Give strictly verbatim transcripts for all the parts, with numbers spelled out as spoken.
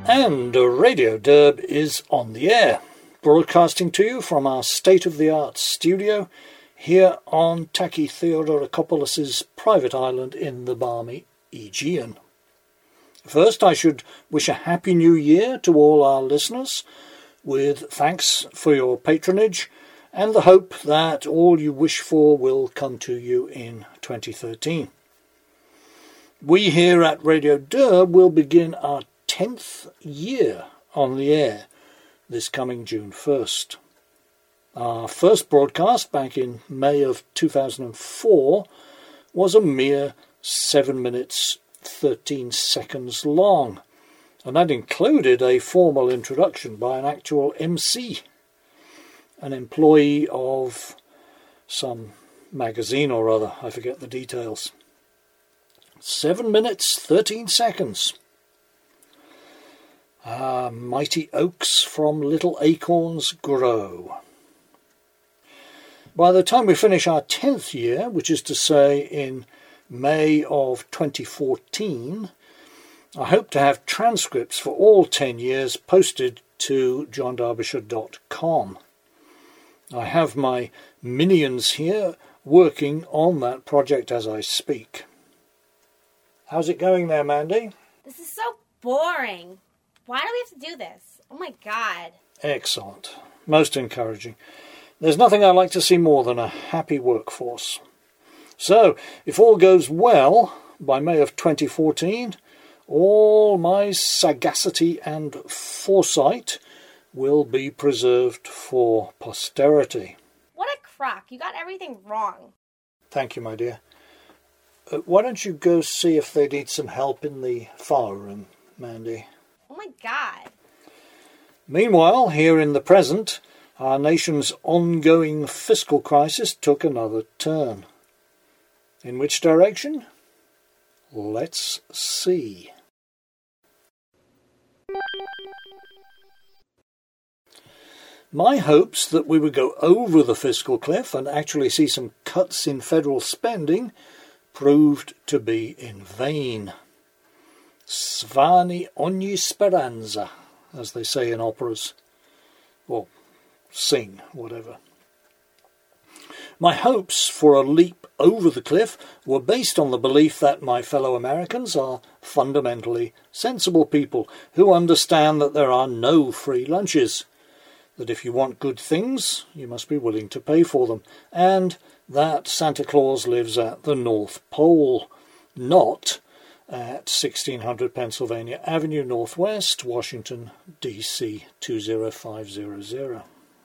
And Radio Derb is on the air, broadcasting to you from our state-of-the-art studio here on Taki Theodorakopoulos' private island in the balmy Aegean. First, I should wish a happy new year to all our listeners, with thanks for your patronage and the hope that all you wish for will come to you in twenty thirteen. We here at Radio Derb will begin our tenth year on the air this coming June first. Our first broadcast back in May of two thousand four was a mere seven minutes thirteen seconds long, and that included a formal introduction by an actual M C, an employee of some magazine or other, I forget the details. Seven minutes thirteen seconds. Ah, mighty oaks from little acorns grow. By the time we finish our tenth year, which is to say in May of twenty fourteen, I hope to have transcripts for all ten years posted to john derbyshire dot com. I have my minions here working on that project as I speak. How's it going there, Mandy? This is so boring. Why do we have to do this? Oh my God. Excellent. Most encouraging. There's nothing I like to see more than a happy workforce. So, if all goes well, by May of twenty fourteen, all my sagacity and foresight will be preserved for posterity. What a crock. You got everything wrong. Thank you, my dear. Uh, why don't you go see if they need some help in the file room, Mandy? Oh my God. Meanwhile, here in the present, our nation's ongoing fiscal crisis took another turn. In which direction? Let's see. My hopes that we would go over the fiscal cliff and actually see some cuts in federal spending proved to be in vain. Svani ogni speranza, as they say in operas. Or sing, whatever. My hopes for a leap over the cliff were based on the belief that my fellow Americans are fundamentally sensible people who understand that there are no free lunches, that if you want good things, you must be willing to pay for them, and that Santa Claus lives at the North Pole, not at sixteen hundred Pennsylvania Avenue Northwest, Washington, D C two zero five zero zero.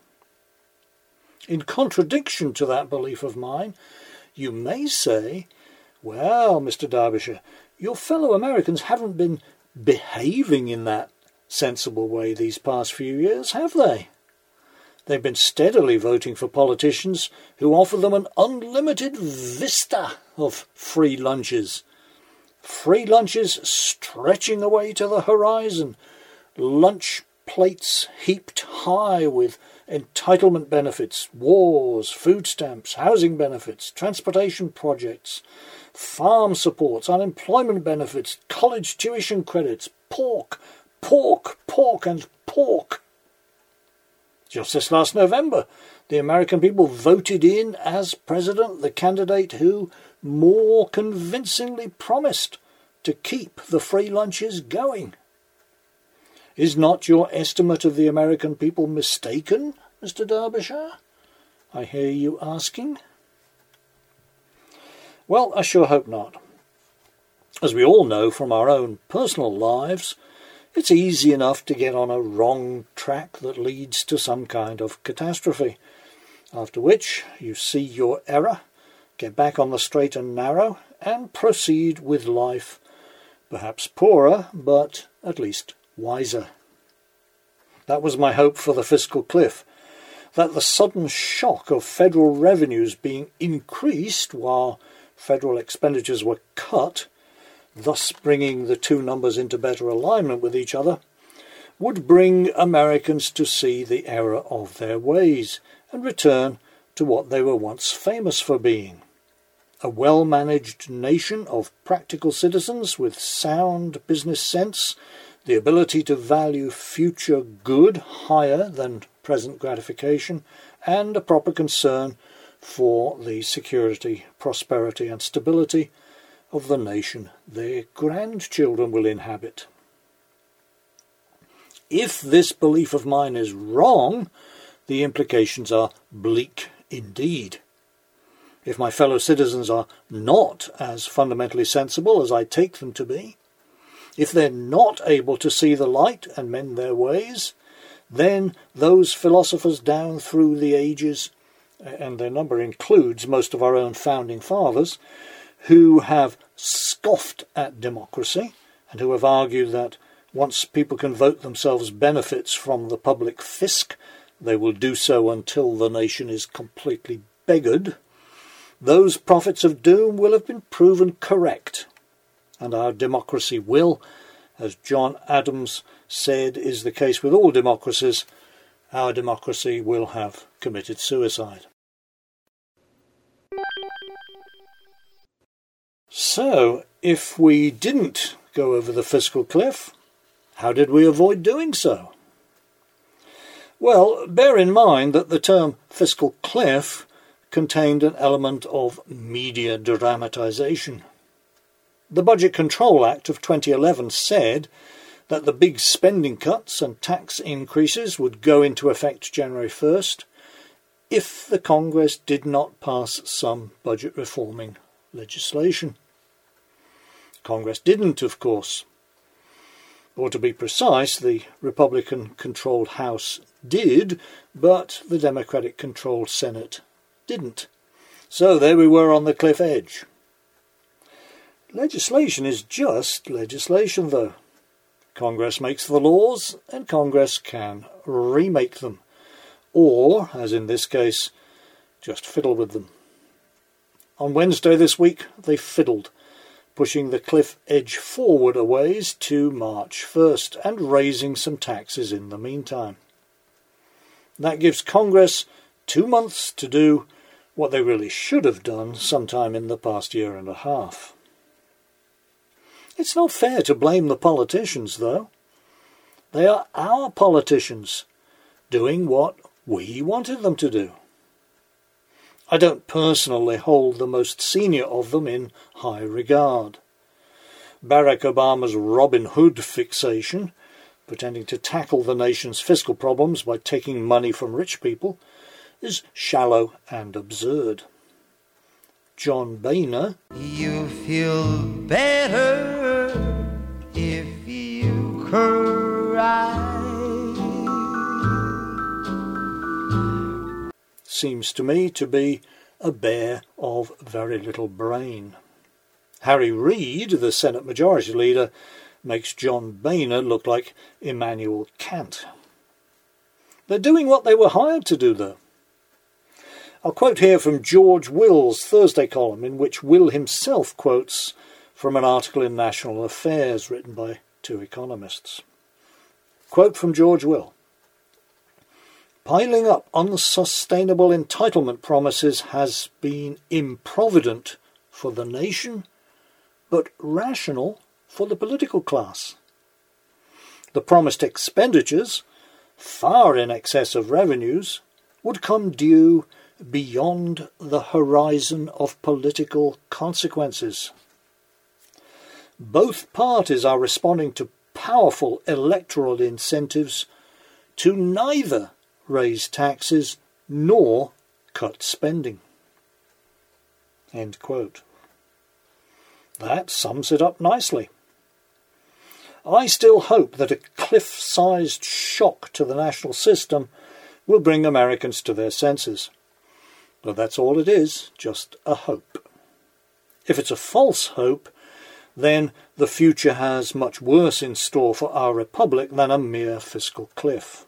In contradiction to that belief of mine, you may say, well, Mister Derbyshire, your fellow Americans haven't been behaving in that sensible way these past few years, have they? They've been steadily voting for politicians who offer them an unlimited vista of free lunches. Free lunches stretching away to the horizon. Lunch plates heaped high with entitlement benefits, wars, food stamps, housing benefits, transportation projects, farm supports, unemployment benefits, college tuition credits, pork, pork, pork and pork. Just this last November, the American people voted in as president the candidate who more convincingly promised to keep the free lunches going. Is not your estimate of the American people mistaken, Mister Derbyshire? I hear you asking. Well, I sure hope not. As we all know from our own personal lives, it's easy enough to get on a wrong track that leads to some kind of catastrophe, after which you see your error, get back on the straight and narrow, and proceed with life, perhaps poorer, but at least wiser. That was my hope for the fiscal cliff, that the sudden shock of federal revenues being increased while federal expenditures were cut, thus bringing the two numbers into better alignment with each other, would bring Americans to see the error of their ways and return to what they were once famous for being. A well-managed nation of practical citizens with sound business sense the ability to value future good higher than present gratification, and a proper concern for the security, prosperity and stability of the nation their grandchildren will inhabit. If this belief of mine is wrong, the implications are bleak indeed. If my fellow citizens are not as fundamentally sensible as I take them to be, if they're not able to see the light and mend their ways, then those philosophers down through the ages, and their number includes most of our own founding fathers, who have scoffed at democracy and who have argued that once people can vote themselves benefits from the public fisc, they will do so until the nation is completely beggared, those prophets of doom will have been proven correct, and our democracy will, as John Adams said is the case with all democracies, our democracy will have committed suicide. So, if we didn't go over the fiscal cliff, how did we avoid doing so? Well, bear in mind that the term fiscal cliff contained an element of media dramatisation. The Budget Control Act of twenty eleven said that the big spending cuts and tax increases would go into effect January first if the Congress did not pass some budget reforming legislation. Congress didn't, of course. Or to be precise, the Republican-controlled House did, but the Democratic-controlled Senate didn't. So there we were on the cliff edge. Legislation is just legislation, though. Congress makes the laws, and Congress can remake them. Or, as in this case, just fiddle with them. On Wednesday this week, they fiddled, pushing the cliff edge forward a ways to March first and raising some taxes in the meantime. That gives Congress two months to do what they really should have done sometime in the past year and a half. It's not fair to blame the politicians, though. They are our politicians, doing what we wanted them to do. I don't personally hold the most senior of them in high regard. Barack Obama's Robin Hood fixation, pretending to tackle the nation's fiscal problems by taking money from rich people, is shallow and absurd. John Boehner, You feel better if you cry. seems to me to be a bear of very little brain. Harry Reid, the Senate Majority Leader, makes John Boehner look like Immanuel Kant. They're doing what they were hired to do, though. I'll quote here from George Will's Thursday column, in which Will himself quotes from an article in National Affairs written by two economists. Quote from George Will. Piling up unsustainable entitlement promises has been improvident for the nation, but rational for the political class. The promised expenditures, far in excess of revenues, would come due beyond the horizon of political consequences. Both parties are responding to powerful electoral incentives to neither raise taxes nor cut spending. End quote. That sums it up nicely. I still hope that a cliff-sized shock to the national system will bring Americans to their senses. But that's all it is, just a hope. If it's a false hope, then the future has much worse in store for our republic than a mere fiscal cliff.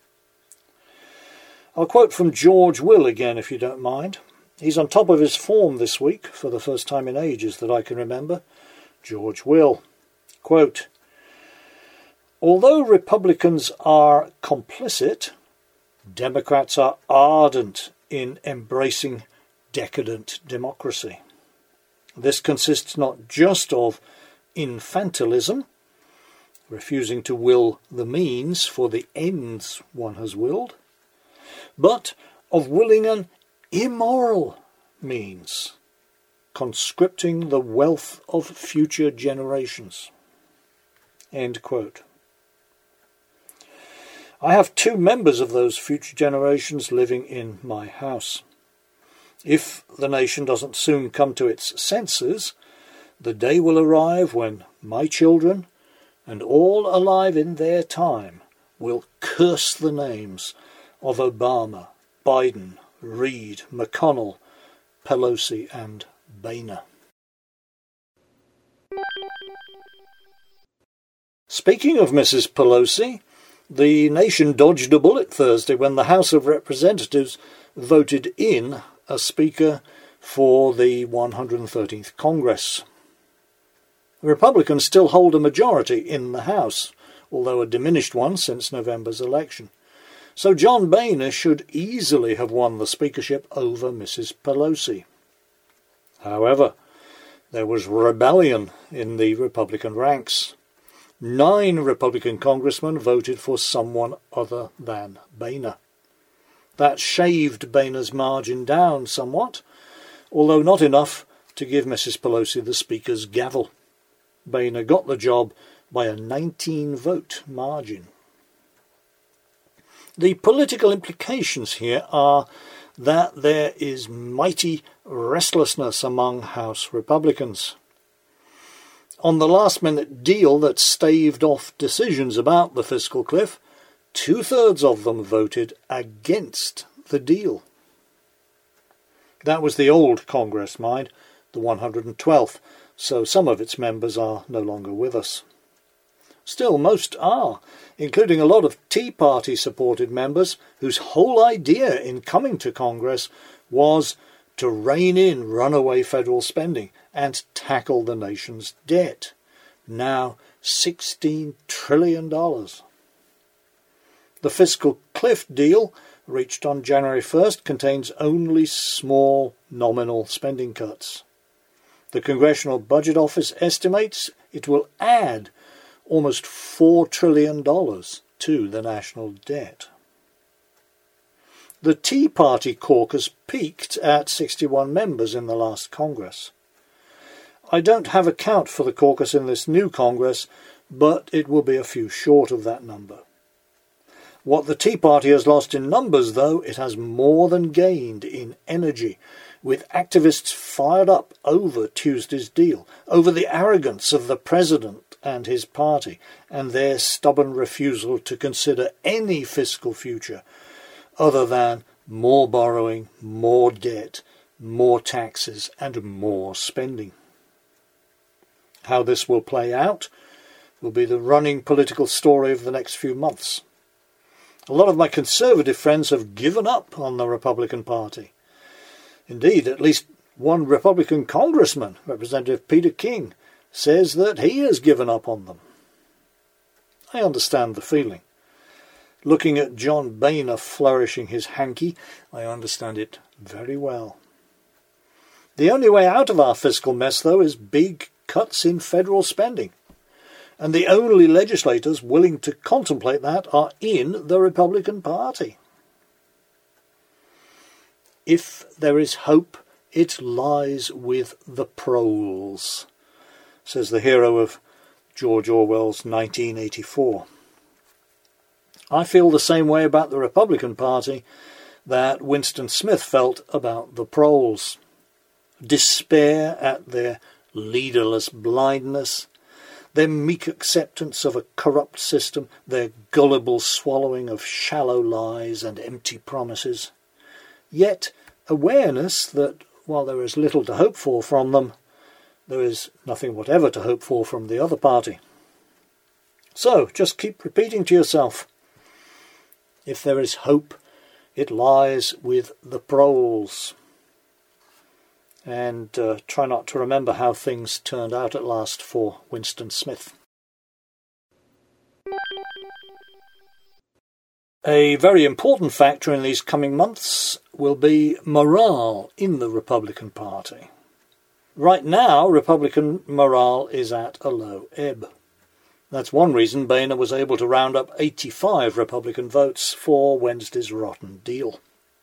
I'll quote from George Will again, if you don't mind. He's on top of his form this week, for the first time in ages that I can remember. George Will. Quote, although Republicans are complicit, Democrats are ardent in embracing decadent democracy. This consists not just of infantilism, refusing to will the means for the ends one has willed, but of willing an immoral means, conscripting the wealth of future generations. End quote. I have two members of those future generations living in my house. If the nation doesn't soon come to its senses, the day will arrive when my children, and all alive in their time, will curse the names of Obama, Biden, Reid, McConnell, Pelosi and Boehner. Speaking of Missus Pelosi, the nation dodged a bullet Thursday when the House of Representatives voted in a Speaker for the one hundred thirteenth Congress. The Republicans still hold a majority in the House, although a diminished one since November's election. So John Boehner should easily have won the speakership over Missus Pelosi. However, there was rebellion in the Republican ranks. Nine Republican congressmen voted for someone other than Boehner. That shaved Boehner's margin down somewhat, although not enough to give Missus Pelosi the Speaker's gavel. Boehner got the job by a nineteen-vote margin. The political implications here are that there is mighty restlessness among House Republicans. On the last-minute deal that staved off decisions about the fiscal cliff, two-thirds of them voted against the deal. That was the old Congress, mind, the one hundred twelfth, so some of its members are no longer with us. Still, most are, including a lot of Tea Party-supported members whose whole idea in coming to Congress was to rein in runaway federal spending and tackle the nation's debt, now sixteen trillion dollars. The fiscal cliff deal, reached on January first, contains only small nominal spending cuts. The Congressional Budget Office estimates it will add almost four trillion dollars to the national debt. The Tea Party caucus peaked at sixty-one members in the last Congress. I don't have a count for the caucus in this new Congress, but it will be a few short of that number. What the Tea Party has lost in numbers, though, it has more than gained in energy, with activists fired up over Tuesday's deal, over the arrogance of the president and his party, and their stubborn refusal to consider any fiscal future other than more borrowing, more debt, more taxes, and more spending. How this will play out will be the running political story of the next few months. A lot of my conservative friends have given up on the Republican Party. Indeed, at least one Republican congressman, Representative Peter King, says that he has given up on them. I understand the feeling. Looking at John Boehner flourishing his hanky, I understand it very well. The only way out of our fiscal mess, though, is big cuts in federal spending. And the only legislators willing to contemplate that are in the Republican Party. If there is hope, it lies with the proles, says the hero of George Orwell's nineteen eighty-four. I feel the same way about the Republican Party that Winston Smith felt about the proles. Despair at their leaderless blindness, their meek acceptance of a corrupt system, their gullible swallowing of shallow lies and empty promises. Yet awareness that, while there is little to hope for from them, there is nothing whatever to hope for from the other party. So, just keep repeating to yourself, if there is hope, it lies with the proles. And uh, try not to remember how things turned out at last for Winston Smith. A very important factor in these coming months will be morale in the Republican Party. Right now, Republican morale is at a low ebb. That's one reason Boehner was able to round up eighty-five Republican votes for Wednesday's rotten deal.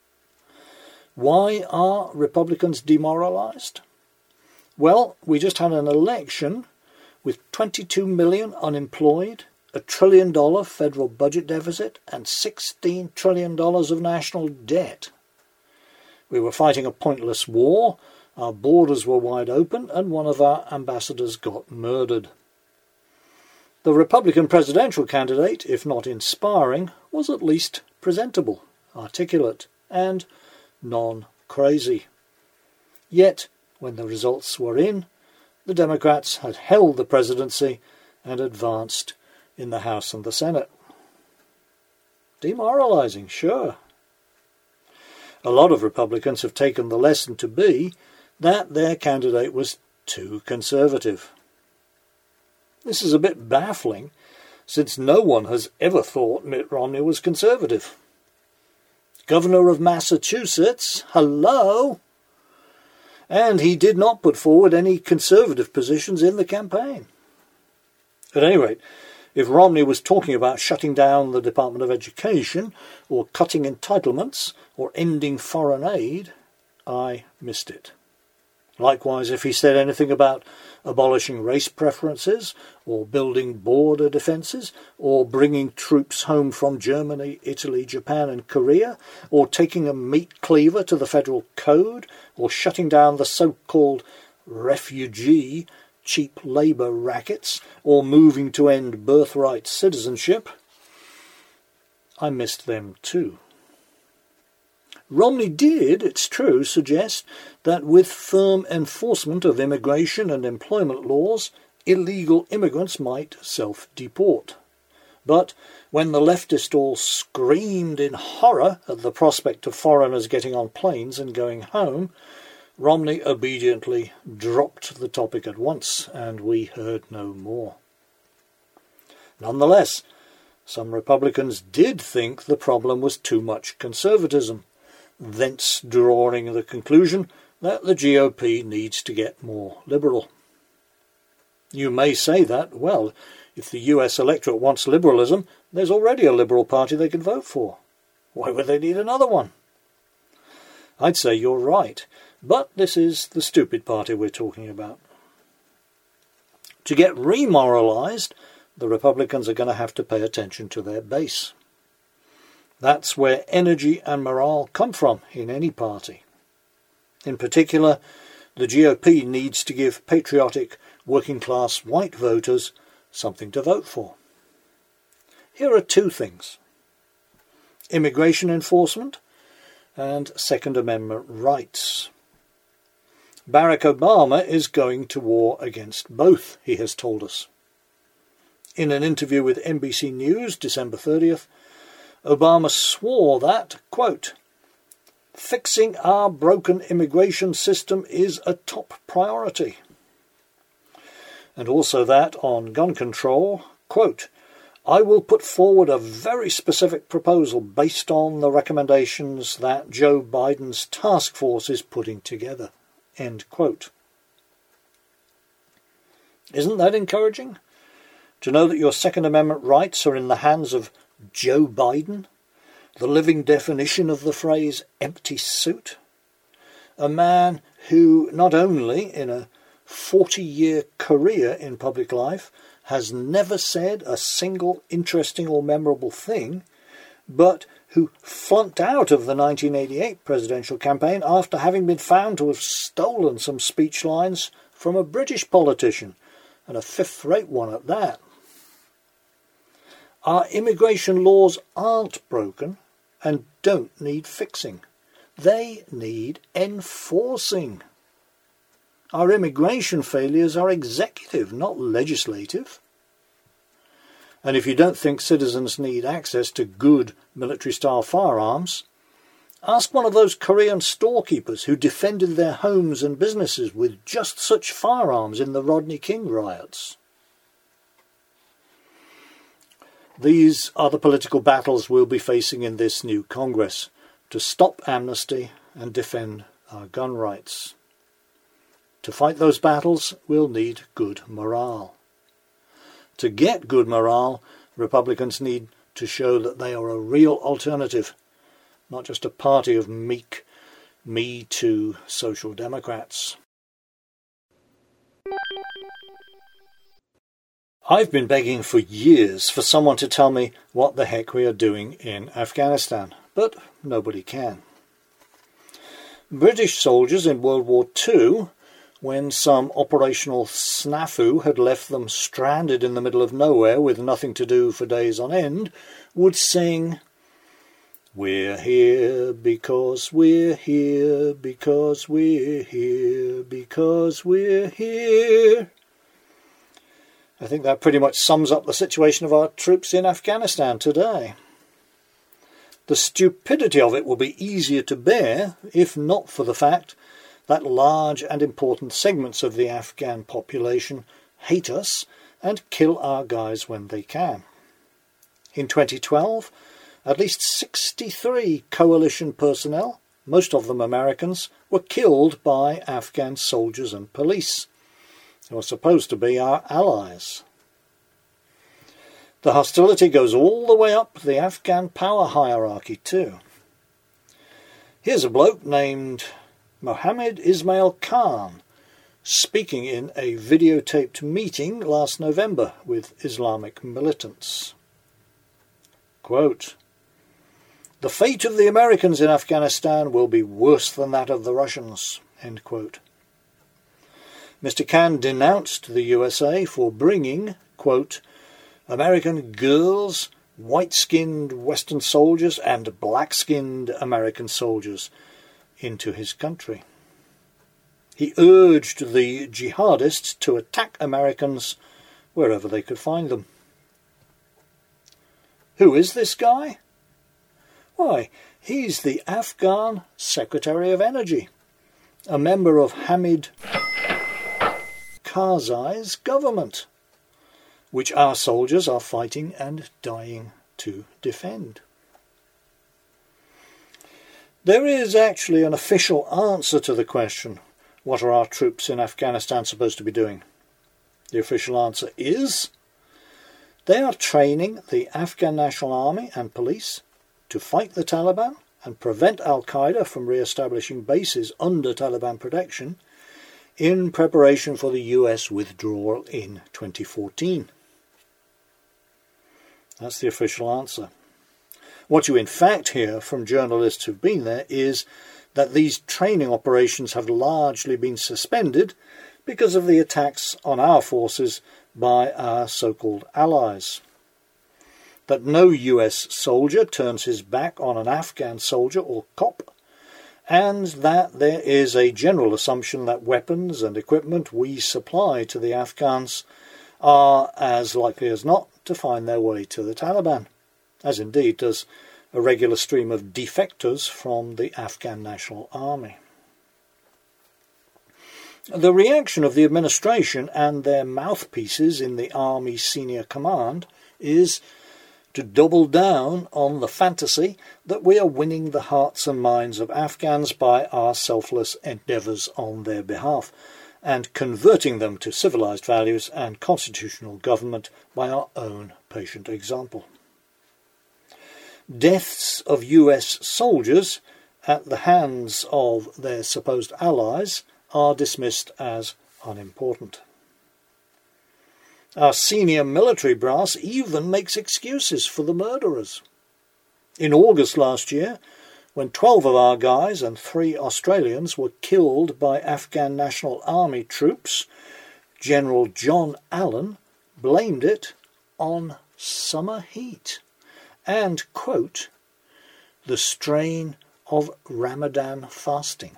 Why are Republicans demoralised? Well, we just had an election with twenty-two million unemployed, a trillion dollar federal budget deficit, and sixteen trillion dollars of national debt. We were fighting a pointless war, our borders were wide open, and one of our ambassadors got murdered. The Republican presidential candidate, if not inspiring, was at least presentable, articulate, and non-crazy. Yet, when the results were in, the Democrats had held the presidency and advanced in the House and the Senate. Demoralising, sure. A lot of Republicans have taken the lesson to be that their candidate was too conservative. This is a bit baffling, since no one has ever thought Mitt Romney was conservative. Governor of Massachusetts, hello! And he did not put forward any conservative positions in the campaign. At any rate, if Romney was talking about shutting down the Department of Education, or cutting entitlements, or ending foreign aid, I missed it. Likewise, if he said anything about abolishing race preferences, or building border defences, or bringing troops home from Germany, Italy, Japan and Korea, or taking a meat cleaver to the federal code, or shutting down the so-called refugee cheap labour rackets, or moving to end birthright citizenship, I missed them too. Romney did, it's true, suggest that with firm enforcement of immigration and employment laws, illegal immigrants might self-deport. But when the leftists all screamed in horror at the prospect of foreigners getting on planes and going home, Romney obediently dropped the topic at once, and we heard no more. Nonetheless, some Republicans did think the problem was too much conservatism, thence drawing the conclusion that the G O P needs to get more liberal. You may say that, well, if the U S electorate wants liberalism, there's already a Liberal Party they can vote for. Why would they need another one? I'd say you're right, but this is the stupid party we're talking about. To get remoralised, the Republicans are going to have to pay attention to their base. That's where energy and morale come from in any party. In particular, the G O P needs to give patriotic working-class white voters something to vote for. Here are two things: immigration enforcement and Second Amendment rights. Barack Obama is going to war against both, he has told us. In an interview with N B C News, December thirtieth, Obama swore that, quote, "Fixing our broken immigration system is a top priority." And also that on gun control, quote, "I will put forward a very specific proposal based on the recommendations that Joe Biden's task force is putting together." End quote. Isn't that encouraging? To know that your Second Amendment rights are in the hands of Joe Biden, the living definition of the phrase empty suit, a man who not only in a forty-year career in public life has never said a single interesting or memorable thing, but who flunked out of the nineteen eighty-eight presidential campaign after having been found to have stolen some speech lines from a British politician, and a fifth-rate one at that. Our immigration laws aren't broken and don't need fixing. They need enforcing. Our immigration failures are executive, not legislative. And if you don't think citizens need access to good military-style firearms, ask one of those Korean storekeepers who defended their homes and businesses with just such firearms in the Rodney King riots. These are the political battles we'll be facing in this new Congress, to stop amnesty and defend our gun rights. To fight those battles, we'll need good morale. To get good morale, Republicans need to show that they are a real alternative, not just a party of meek, Me Too social democrats. I've been begging for years for someone to tell me what the heck we are doing in Afghanistan, but nobody can. British soldiers in World War Two, when some operational snafu had left them stranded in the middle of nowhere with nothing to do for days on end, would sing, "We're here because we're here, because we're here, because we're here." I think that pretty much sums up the situation of our troops in Afghanistan today. The stupidity of it will be easier to bear if not for the fact that large and important segments of the Afghan population hate us and kill our guys when they can. In twenty twelve, at least sixty-three coalition personnel, most of them Americans, were killed by Afghan soldiers and police, who are supposed to be our allies. The hostility goes all the way up the Afghan power hierarchy too. Here's a bloke named Mohammed Ismail Khan speaking in a videotaped meeting last November with Islamic militants. Quote, "The fate of the Americans in Afghanistan will be worse than that of the Russians." End quote. Mister Khan denounced the U S A for bringing, quote, "American girls, white-skinned Western soldiers and black-skinned American soldiers into his country." He urged the jihadists to attack Americans wherever they could find them. Who is this guy? Why, he's the Afghan Secretary of Energy, a member of Hamid Karzai's government, which our soldiers are fighting and dying to defend. There is actually an official answer to the question, what are our troops in Afghanistan supposed to be doing? The official answer is, they are training the Afghan National Army and police to fight the Taliban and prevent Al-Qaeda from re-establishing bases under Taliban protection in preparation for the U S withdrawal in twenty fourteen. That's the official answer. What you in fact hear from journalists who've been there is that these training operations have largely been suspended because of the attacks on our forces by our so-called allies. That no U S soldier turns his back on an Afghan soldier or cop, and that there is a general assumption that weapons and equipment we supply to the Afghans are as likely as not to find their way to the Taliban, as indeed does a regular stream of defectors from the Afghan National Army. The reaction of the administration and their mouthpieces in the Army Senior Command is to double down on the fantasy that we are winning the hearts and minds of Afghans by our selfless endeavours on their behalf, and converting them to civilised values and constitutional government by our own patient example. Deaths of U S soldiers at the hands of their supposed allies are dismissed as unimportant. Our senior military brass even makes excuses for the murderers. In August last year, when twelve of our guys and three Australians were killed by Afghan National Army troops, General John Allen blamed it on summer heat and, quote, the strain of Ramadan fasting.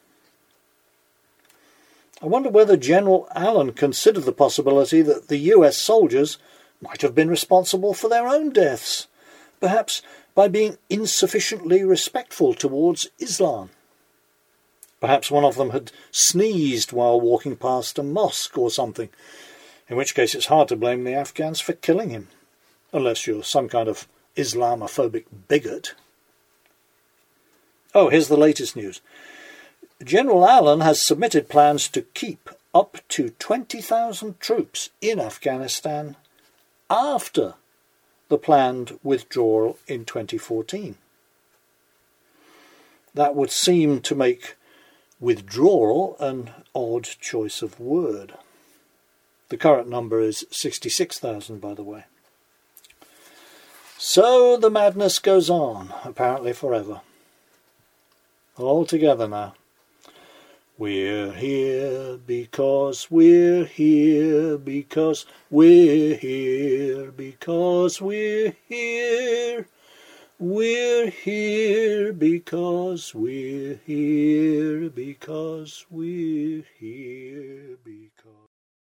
I wonder whether General Allen considered the possibility that the U S soldiers might have been responsible for their own deaths, perhaps by being insufficiently respectful towards Islam. Perhaps one of them had sneezed while walking past a mosque or something, in which case it's hard to blame the Afghans for killing him, unless you're some kind of Islamophobic bigot. Oh, here's the latest news. General Allen has submitted plans to keep up to twenty thousand troops in Afghanistan after the planned withdrawal in twenty fourteen. That would seem to make withdrawal an odd choice of word. The current number is sixty-six thousand, by the way. So the madness goes on, apparently forever. All together now. We're here because we're here because we're here because we're here. We're here because we're here because we're here because.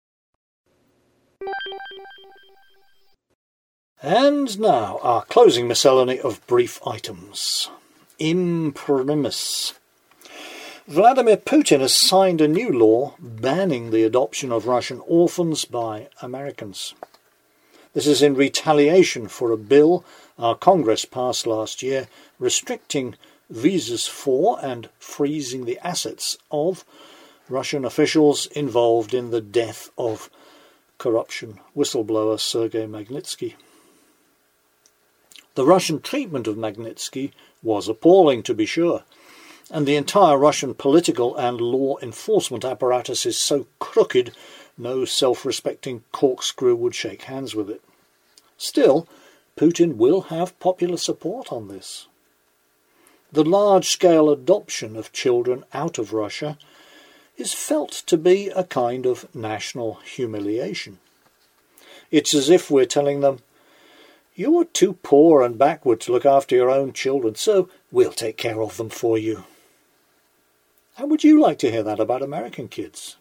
And now our closing miscellany of brief items. Imprimis. Vladimir Putin has signed a new law banning the adoption of Russian orphans by Americans. This is in retaliation for a bill our Congress passed last year restricting visas for and freezing the assets of Russian officials involved in the death of corruption whistleblower Sergei Magnitsky. The Russian treatment of Magnitsky was appalling, to be sure, and the entire Russian political and law enforcement apparatus is so crooked no self-respecting corkscrew would shake hands with it. Still, Putin will have popular support on this. The large-scale adoption of children out of Russia is felt to be a kind of national humiliation. It's as if we're telling them, "You're too poor and backward to look after your own children, so we'll take care of them for you." How would you like to hear that about American kids?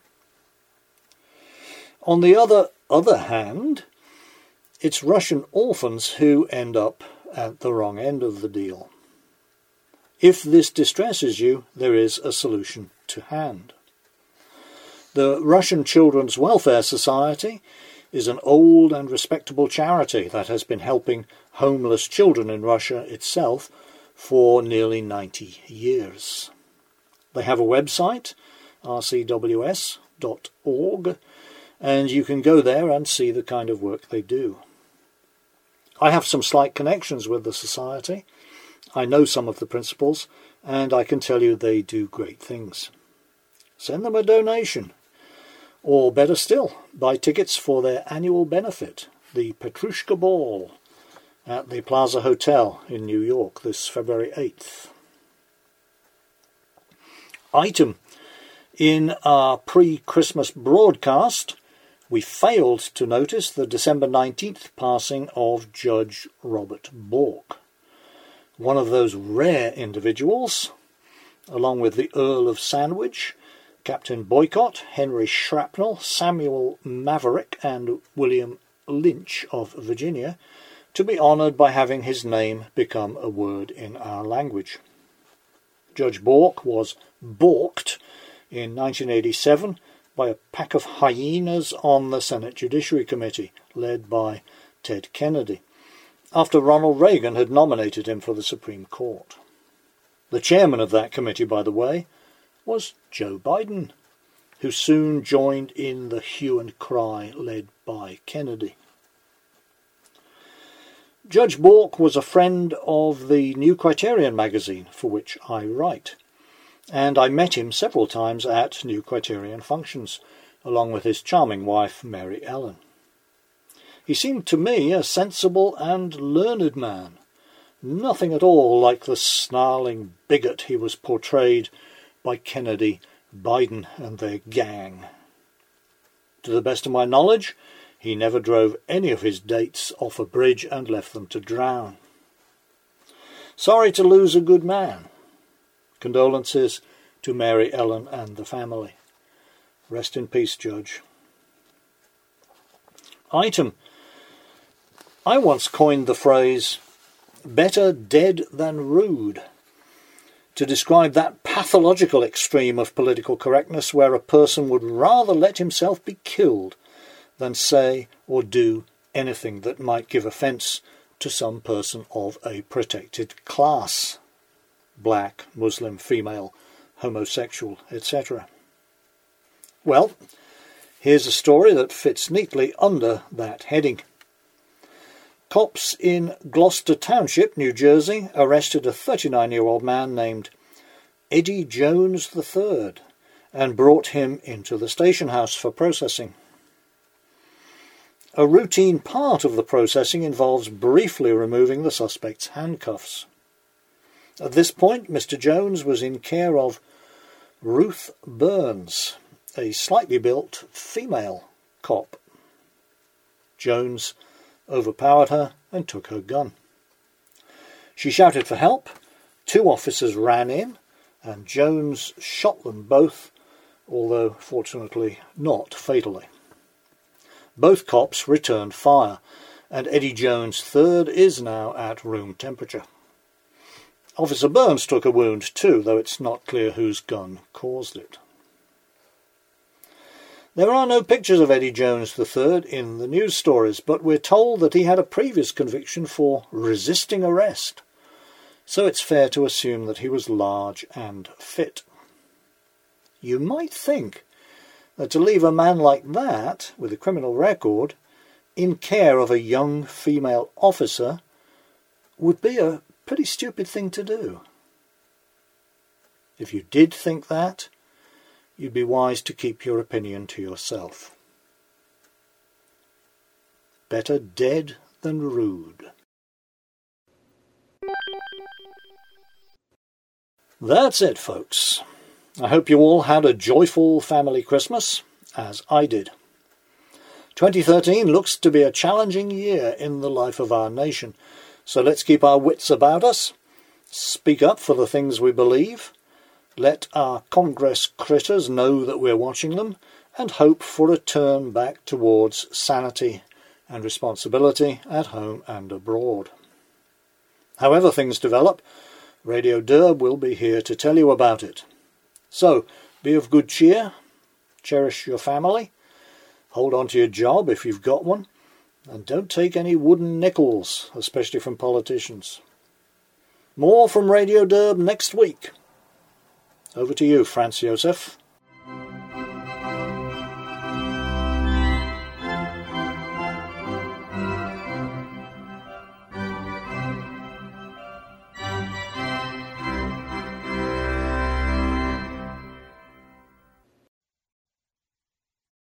On the other other hand, it's Russian orphans who end up at the wrong end of the deal. If this distresses you, there is a solution to hand. The Russian Children's Welfare Society is an old and respectable charity that has been helping homeless children in Russia itself for nearly ninety years. They have a website, r c w s dot org, and you can go there and see the kind of work they do. I have some slight connections with the society. I know some of the principals, and I can tell you they do great things. Send them a donation. Or better still, buy tickets for their annual benefit, the Petrushka Ball, at the Plaza Hotel in New York this February eighth. Item. In our pre-Christmas broadcast, we failed to notice the December nineteenth passing of Judge Robert Bork, one of those rare individuals, along with the Earl of Sandwich, Captain Boycott, Henry Shrapnel, Samuel Maverick, and William Lynch of Virginia, to be honoured by having his name become a word in our language. Judge Bork was balked in nineteen eighty-seven by a pack of hyenas on the Senate Judiciary Committee, led by Ted Kennedy, after Ronald Reagan had nominated him for the Supreme Court. The chairman of that committee, by the way, was Joe Biden, who soon joined in the hue and cry led by Kennedy. Judge Bork was a friend of the New Criterion magazine, for which I write, and I met him several times at New Criterion functions, along with his charming wife, Mary Ellen. He seemed to me a sensible and learned man, nothing at all like the snarling bigot he was portrayed by Kennedy, Biden, and their gang. To the best of my knowledge, he never drove any of his dates off a bridge and left them to drown. Sorry to lose a good man. Condolences to Mary Ellen and the family. Rest in peace, Judge. Item. I once coined the phrase, better dead than rude, to describe that pathological extreme of political correctness where a person would rather let himself be killed than say or do anything that might give offence to some person of a protected class. Black, Muslim, female, homosexual, et cetera. Well, here's a story that fits neatly under that heading. Cops in Gloucester Township, New Jersey, arrested a thirty-nine-year-old man named Eddie Jones the third and brought him into the station house for processing. A routine part of the processing involves briefly removing the suspect's handcuffs. At this point, Mister Jones was in care of Ruth Burns, a slightly built female cop. Jones overpowered her and took her gun. She shouted for help. Two officers ran in, and Jones shot them both, although fortunately not fatally. Both cops returned fire, and Eddie Jones the third is now at room temperature. Officer Burns took a wound too, though it's not clear whose gun caused it. There are no pictures of Eddie Jones the third in the news stories, but we're told that he had a previous conviction for resisting arrest, so it's fair to assume that he was large and fit. You might think that to leave a man like that, with a criminal record, in care of a young female officer would be a pretty stupid thing to do. If you did think that, you'd be wise to keep your opinion to yourself. Better dead than rude. That's it, folks. I hope you all had a joyful family Christmas, as I did. twenty thirteen looks to be a challenging year in the life of our nation, so let's keep our wits about us, speak up for the things we believe, let our Congress critters know that we're watching them, and hope for a turn back towards sanity and responsibility at home and abroad. However things develop, Radio Derb will be here to tell you about it. So, be of good cheer, cherish your family, hold on to your job if you've got one, and don't take any wooden nickels, especially from politicians. More from Radio Derb next week. Over to you, Franz Josef.